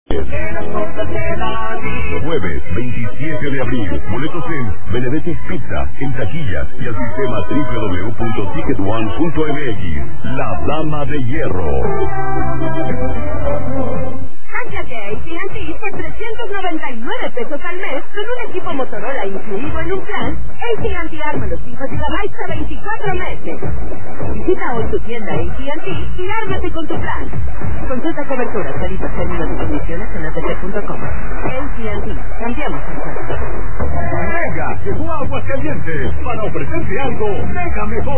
Jueves 27 de abril. Boletos en Benedetto's Pizza, en taquillas y al sistema www.ticketone.mx. La Dama de Hierro. Cámbiate a AT&T por 399 pesos al mes con un equipo Motorola incluido en un plan. AT&T arma los 5 GB a 24 meses. Visita hoy tu tienda AT&T y ármate con tu plan. Consulta coberturas, tarifas, términos y condiciones en atc.com. AT&T, cambiamos el juego. Mega llegó a Aguascalientes para ofrecerte algo mega mejor.